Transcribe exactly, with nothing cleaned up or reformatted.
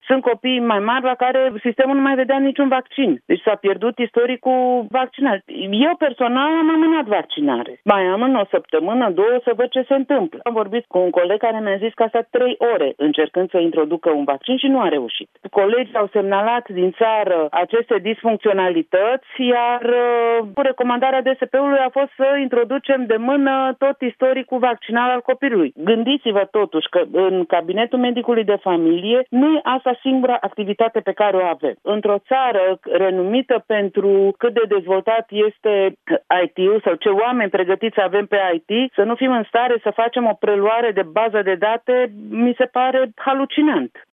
Sunt copii mai mari la care sistemul nu mai vedea niciun vaccin. Deci s-a pierdut istoricul vaccinal. Eu personal am amânat vaccinare. Mai amân o săptămână, două, să văd ce se întâmplă. Am vorbit cu un coleg care mi-a zis că a stat trei ore încercând să introducă un vaccin și nu a reușit. Colegii au semnalat din țară aceste disfuncționalități, iar uh, recomandarea D S P-ului a fost să introducem de mână tot istoricul vaccinal al copilului. Gândiți-vă totuși că în cabinetul medicului de familie nu e asta singura activitate pe care o avem. Într-o țară renumită pentru cât de dezvoltat este I T-ul sau ce oameni pregătiți avem pe I T, să nu fim în stare să facem o preluare de bază de date, mi se pare halucinant.